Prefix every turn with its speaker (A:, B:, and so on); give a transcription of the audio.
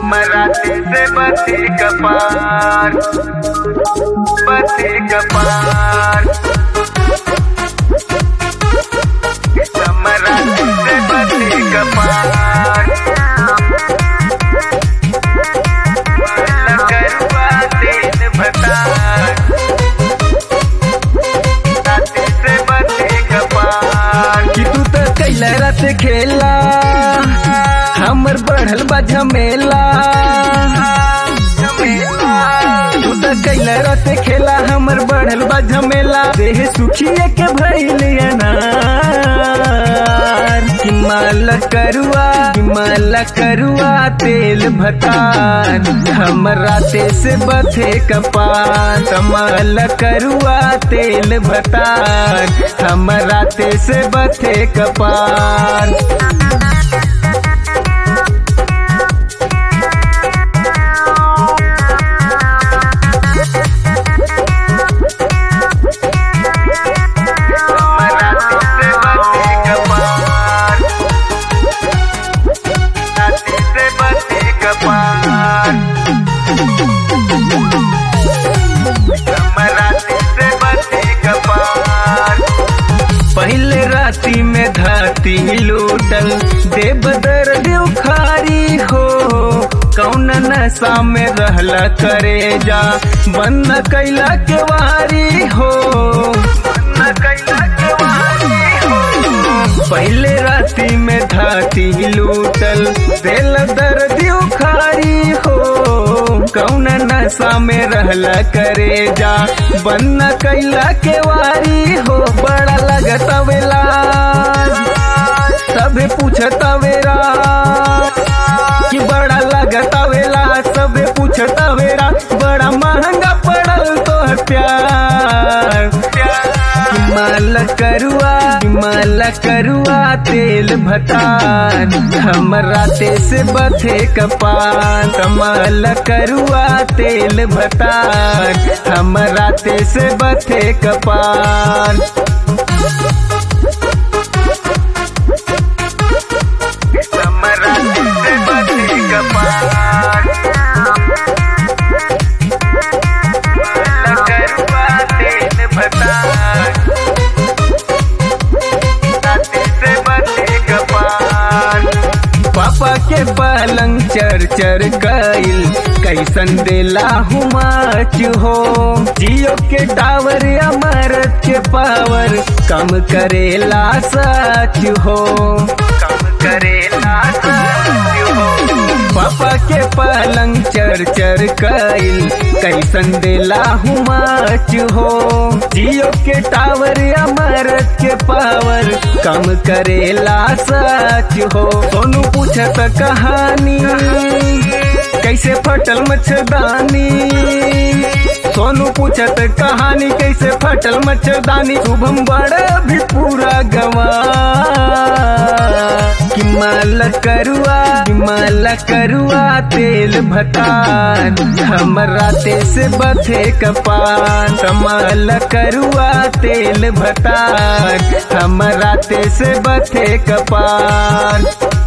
A: मराठी से बथे कपार, बथे कपार। मराठी से बथे कपार, लगरवा तेल भतार, राती से बथे कपार।
B: कि तू तो कैला रात खेला हमर बढ़ल बा झमेला, तू तो कैला रात खेला हमर बढ़ल बा झमेला। देह सुखिए के भइल अनार, कि माला करुआ तेल भतार, हमरा ते से बथे कपार। माला करुआ तेल भतार, हमरा ते से बथे कपार। पहले राती में धाती लूटल देव दर्द उखारी हो, कौन नशा में रहला करे जा बंद कैला के वारी हो, बंद कैला के वारी हो। पहले राती में धाती लूटल दिल दर्द उखारी हो, कौन नशा में रहला करे जा बंद कैला के वारी हो। बड़ा लगता वेला सबे पूछता वेरा, कि बड़ा लगता वेला सबे पूछता वेरा, बड़ा महंगा पड़ल तो प्यार। माला करुआ तेल भतार, हमरा ते से बथे कपार। माला करुआ तेल भतार, हमरा ते से बथे कपार। मराठी से बथे कपार, लगरवा तेल भतार, राती से बथे कपार। पापा के पलंग चर चर कइल कैसन देला हुमाच हो, जियो के टावर अमरत के पावर कम करेला सच हो, कम करेला सच हो। पापा के पलंग चर चर कइल कैसन देला हुमाच हो, जियो के टावर अमरत के पावर कम करेला सच हो। सोनू पूछत कहानी कैसे फटल मच्छरदानी, सोनू पूछत कहानी कैसे फटल मच्छरदानी। शुभम बड़ा भी पूरा गवा, कि माला करुआ तेल भतार, हमरा ते से बथे कपार। माला करुआ तेल भतार, हमरा ते से बथे कपार।